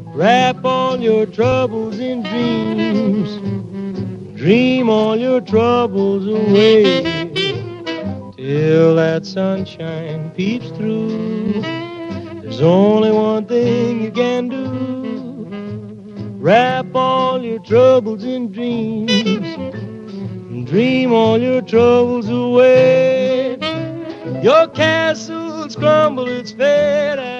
Wrap all your troubles in dreams. Dream all your troubles away till that sunshine peeps through. There's only one thing you can do. Wrap all your troubles in dreams and dream all your troubles away. Your castles crumble, it's fate.